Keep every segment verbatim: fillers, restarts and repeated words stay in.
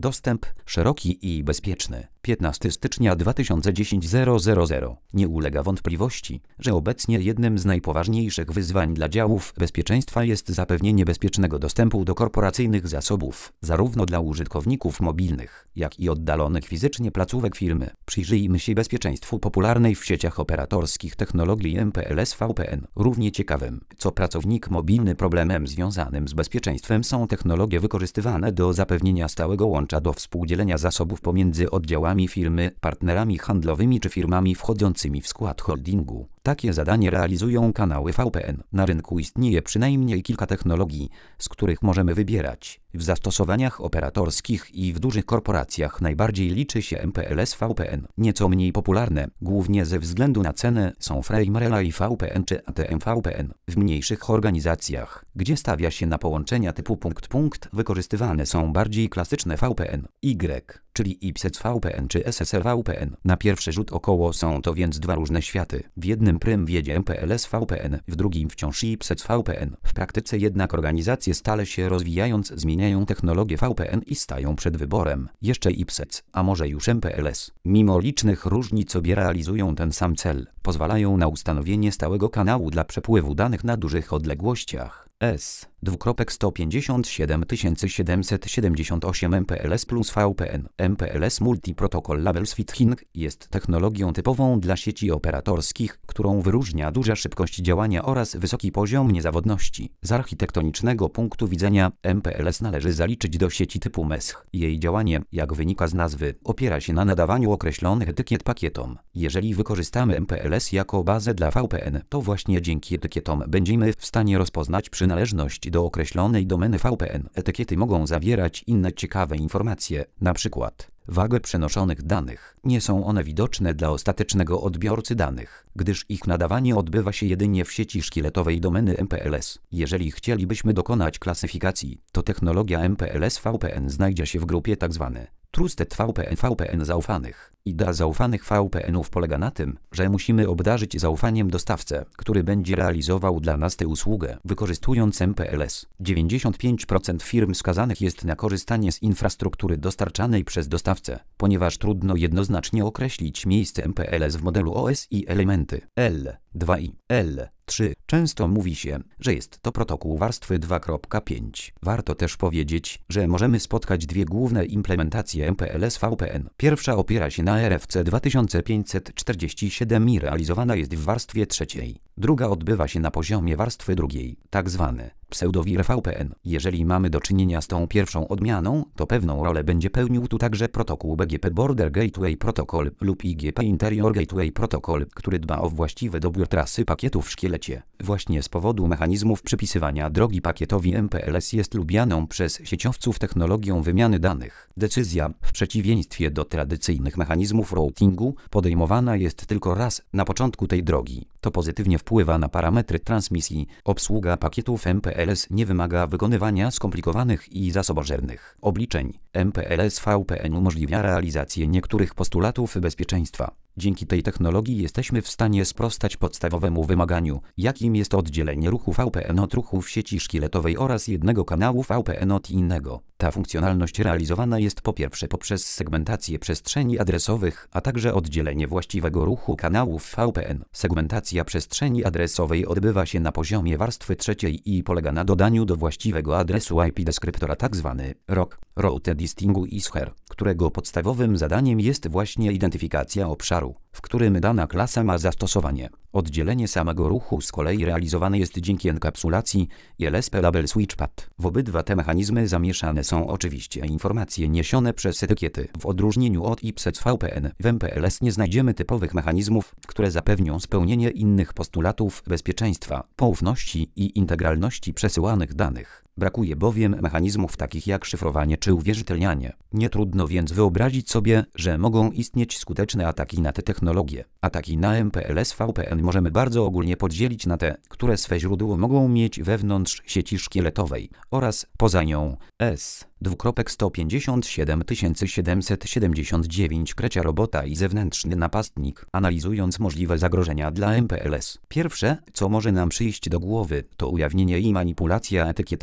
Dostęp szeroki i bezpieczny. piętnastego stycznia dwa tysiące dziesiątego. Nie ulega wątpliwości, że obecnie jednym z najpoważniejszych wyzwań dla działów bezpieczeństwa jest zapewnienie bezpiecznego dostępu do korporacyjnych zasobów, zarówno dla użytkowników mobilnych, jak i oddalonych fizycznie placówek firmy. Przyjrzyjmy się bezpieczeństwu popularnej w sieciach operatorskich technologii M P L S V P N. Równie ciekawym, co pracownik mobilny problemem związanym z bezpieczeństwem są technologie wykorzystywane do zapewnienia stałego łącza do współdzielenia zasobów pomiędzy oddziałami firmy, partnerami handlowymi czy firmami wchodzącymi w skład holdingu. Takie zadanie realizują kanały V P N. Na rynku istnieje przynajmniej kilka technologii, z których możemy wybierać. W zastosowaniach operatorskich i w dużych korporacjach najbardziej liczy się M P L S V P N. Nieco mniej popularne, głównie ze względu na cenę, są Frame Relay V P N czy A T M V P N. W mniejszych organizacjach, gdzie stawia się na połączenia typu punkt-punkt, wykorzystywane są bardziej klasyczne V P N Y, czyli I P S E C V P N czy S S L V P N. Na pierwszy rzut około są to więc dwa różne światy. W jednym prym wiedzie M P L S V P N, w drugim wciąż I P S E C V P N. W praktyce jednak organizacje stale się rozwijając zmieniają technologię V P N i stają przed wyborem jeszcze I P S E C, a może już M P L S. Mimo licznych różnic obie realizują ten sam cel. Pozwalają na ustanowienie stałego kanału dla przepływu danych na dużych odległościach. S sto pięćdziesiąt siedem tysięcy siedemset siedemdziesiąt osiem M P L S plus V P N. M P L S Multi-Protocol Label Switching jest technologią typową dla sieci operatorskich, którą wyróżnia duża szybkość działania oraz wysoki poziom niezawodności. Z architektonicznego punktu widzenia M P L S należy zaliczyć do sieci typu M E S H. Jej działanie, jak wynika z nazwy, opiera się na nadawaniu określonych etykiet pakietom. Jeżeli wykorzystamy M P L S jako bazę dla V P N, to właśnie dzięki etykietom będziemy w stanie rozpoznać przynależność do określonej domeny V P N. Etykiety mogą zawierać inne ciekawe informacje, na przykład wagę przenoszonych danych. Nie są one widoczne dla ostatecznego odbiorcy danych, gdyż ich nadawanie odbywa się jedynie w sieci szkieletowej domeny M P L S. Jeżeli chcielibyśmy dokonać klasyfikacji, to technologia M P L S V P N znajdzie się w grupie tzw. Trusted V P N, V P N zaufanych. Idea zaufanych V P N ów polega na tym, że musimy obdarzyć zaufaniem dostawcę, który będzie realizował dla nas tę usługę, wykorzystując M P L S. dziewięćdziesiąt pięć procent firm skazanych jest na korzystanie z infrastruktury dostarczanej przez dostawcę, ponieważ trudno jednoznacznie określić miejsce M P L S w modelu O S i elementy L dwa i L trzy. Często mówi się, że jest to protokół warstwy dwa kropka pięć. Warto też powiedzieć, że możemy spotkać dwie główne implementacje M P L S V P N. Pierwsza opiera się na R F C dwa tysiące pięćset czterdzieści siedem i realizowana jest w warstwie trzeciej. Druga odbywa się na poziomie warstwy drugiej, tak zwany pseudowir V P N. Jeżeli mamy do czynienia z tą pierwszą odmianą, to pewną rolę będzie pełnił tu także protokół B G P Border Gateway Protocol lub I G P Interior Gateway Protocol, który dba o właściwy dobór trasy pakietów w szkielecie. Właśnie z powodu mechanizmów przypisywania drogi pakietowi M P L S jest lubianą przez sieciowców technologią wymiany danych. Decyzja, w przeciwieństwie do tradycyjnych mechanizmów routingu, podejmowana jest tylko raz na początku tej drogi. To pozytywnie wpływa na parametry transmisji. Obsługa pakietów M P L S nie wymaga wykonywania skomplikowanych i zasobożernych obliczeń. M P L S V P N umożliwia realizację niektórych postulatów bezpieczeństwa. Dzięki tej technologii jesteśmy w stanie sprostać podstawowemu wymaganiu, jakim jest oddzielenie ruchu V P N od ruchu w sieci szkieletowej oraz jednego kanału V P N od innego. Ta funkcjonalność realizowana jest po pierwsze poprzez segmentację przestrzeni adresowych, a także oddzielenie właściwego ruchu kanałów V P N. Segmentacja przestrzeni adresowej odbywa się na poziomie warstwy trzeciej i polega na dodaniu do właściwego adresu I P deskryptora tzw. R O C, Route Distinguisher, którego podstawowym zadaniem jest właśnie identyfikacja obszaru, w którym dana klasa ma zastosowanie. Oddzielenie samego ruchu z kolei realizowane jest dzięki enkapsulacji i L S P Label Switchpad. W obydwa te mechanizmy zamieszane są oczywiście informacje niesione przez etykiety. W odróżnieniu od I P S E C V P N, w M P L S nie znajdziemy typowych mechanizmów, które zapewnią spełnienie innych postulatów bezpieczeństwa, poufności i integralności przesyłanych danych. Brakuje bowiem mechanizmów takich jak szyfrowanie czy uwierzytelnianie. Nie trudno więc wyobrazić sobie, że mogą istnieć skuteczne ataki na te technologie. Ataki na M P L S V P N możemy bardzo ogólnie podzielić na te, które swe źródło mogą mieć wewnątrz sieci szkieletowej oraz poza nią. S sto pięćdziesiąt siedem tysięcy siedemset siedemdziesiąt dziewięć Krecia robota i zewnętrzny napastnik, analizując możliwe zagrożenia dla M P L S. Pierwsze, co może nam przyjść do głowy, to ujawnienie i manipulacja etykietami.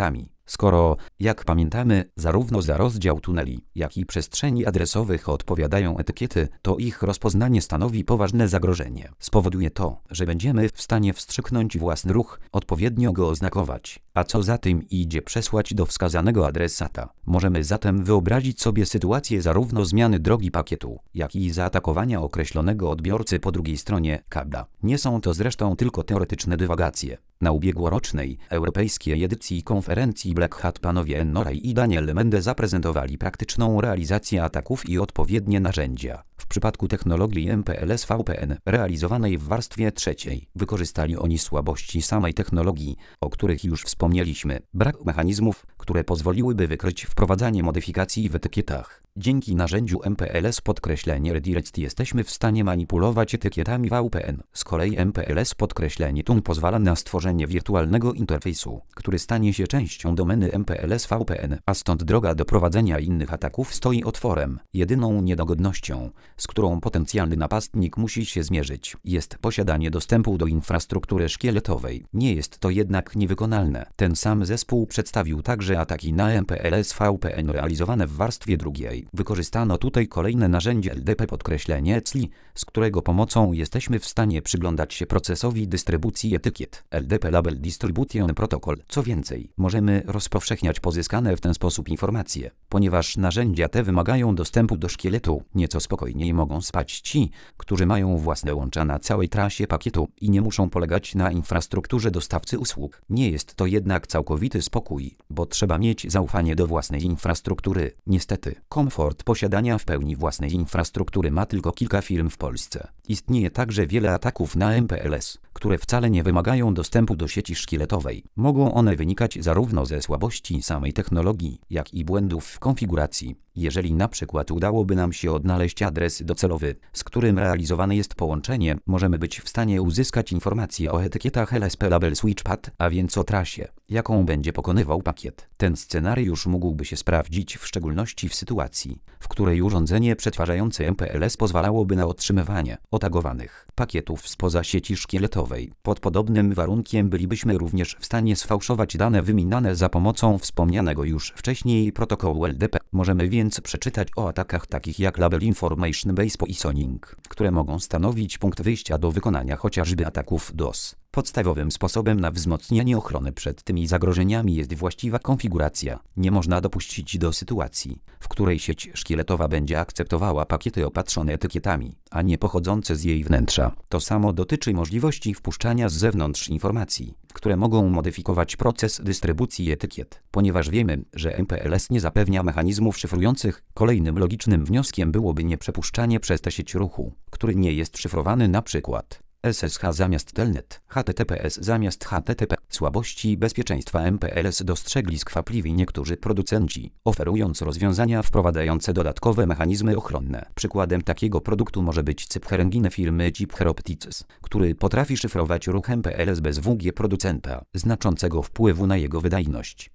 skoro, jak pamiętamy, zarówno za rozdział tuneli, jak i przestrzeni adresowych odpowiadają etykiety, to ich rozpoznanie stanowi poważne zagrożenie. Spowoduje to, że będziemy w stanie wstrzyknąć własny ruch, odpowiednio go oznakować, a co za tym idzie przesłać do wskazanego adresata. Możemy zatem wyobrazić sobie sytuację zarówno zmiany drogi pakietu, jak i zaatakowania określonego odbiorcy po drugiej stronie kabla. Nie są to zresztą tylko teoretyczne dywagacje. Na ubiegłorocznej europejskiej edycji konferencji Black Hat panowie Noraj i Daniel Mende zaprezentowali praktyczną realizację ataków i odpowiednie narzędzia. W przypadku technologii M P L S V P N realizowanej w warstwie trzeciej wykorzystali oni słabości samej technologii, o których już wspomnieliśmy. Brak mechanizmów, które pozwoliłyby wykryć wprowadzanie modyfikacji w etykietach. Dzięki narzędziu M P L S podkreślenie redirect jesteśmy w stanie manipulować etykietami V P N. Z kolei M P L S podkreślenie tun pozwala na stworzenie wirtualnego interfejsu, który stanie się częścią domeny M P L S V P N, a stąd droga do prowadzenia innych ataków stoi otworem. Jedyną niedogodnością, z którą potencjalny napastnik musi się zmierzyć, jest posiadanie dostępu do infrastruktury szkieletowej. Nie jest to jednak niewykonalne. Ten sam zespół przedstawił także ataki na M P L S V P N realizowane w warstwie drugiej. Wykorzystano tutaj kolejne narzędzie L D P podkreślenie C L I, z którego pomocą jesteśmy w stanie przyglądać się procesowi dystrybucji etykiet L D P Label Distribution Protocol. Co więcej, możemy rozpowszechniać pozyskane w ten sposób informacje. Ponieważ narzędzia te wymagają dostępu do szkieletu, nieco spokojniej mogą spać ci, którzy mają własne łącza na całej trasie pakietu i nie muszą polegać na infrastrukturze dostawcy usług. Nie jest to jednak całkowity spokój, bo trzeba mieć zaufanie do własnej infrastruktury. Niestety, komfort posiadania w pełni własnej infrastruktury ma tylko kilka firm w Polsce. Istnieje także wiele ataków na M P L S, które wcale nie wymagają dostępu do sieci szkieletowej. Mogą one wynikać zarówno ze słabości samej technologii, jak i błędów w konfiguracji. Jeżeli na przykład udałoby nam się odnaleźć adres docelowy, z którym realizowane jest połączenie, możemy być w stanie uzyskać informacje o etykietach L S P Label Switch Path, a więc o trasie, jaką będzie pokonywał pakiet. Ten scenariusz mógłby się sprawdzić w szczególności w sytuacji, w której urządzenie przetwarzające M P L S pozwalałoby na otrzymywanie otagowanych pakietów spoza sieci szkieletowej. Pod podobnym warunkiem bylibyśmy również w stanie sfałszować dane wymieniane za pomocą wspomnianego już wcześniej protokołu L D P. Możemy więc przeczytać o atakach takich jak Label Information Base Poisoning, które mogą stanowić punkt wyjścia do wykonania chociażby ataków DOS. Podstawowym sposobem na wzmocnienie ochrony przed tymi zagrożeniami jest właściwa konfiguracja. Nie można dopuścić do sytuacji, w której sieć szkieletowa będzie akceptowała pakiety opatrzone etykietami, a nie pochodzące z jej wnętrza. To samo dotyczy możliwości wpuszczania z zewnątrz informacji, które mogą modyfikować proces dystrybucji etykiet. Ponieważ wiemy, że M P L S nie zapewnia mechanizmów szyfrujących, kolejnym logicznym wnioskiem byłoby nieprzepuszczanie przez tę sieć ruchu, który nie jest szyfrowany, na przykład S S H zamiast Telnet, H T T P S zamiast H T T P. Słabości bezpieczeństwa M P L S dostrzegli skwapliwi niektórzy producenci, oferując rozwiązania wprowadzające dodatkowe mechanizmy ochronne. Przykładem takiego produktu może być Cypher firmy Cypher Optics, który potrafi szyfrować ruch M P L S bez W G producenta, znaczącego wpływu na jego wydajność.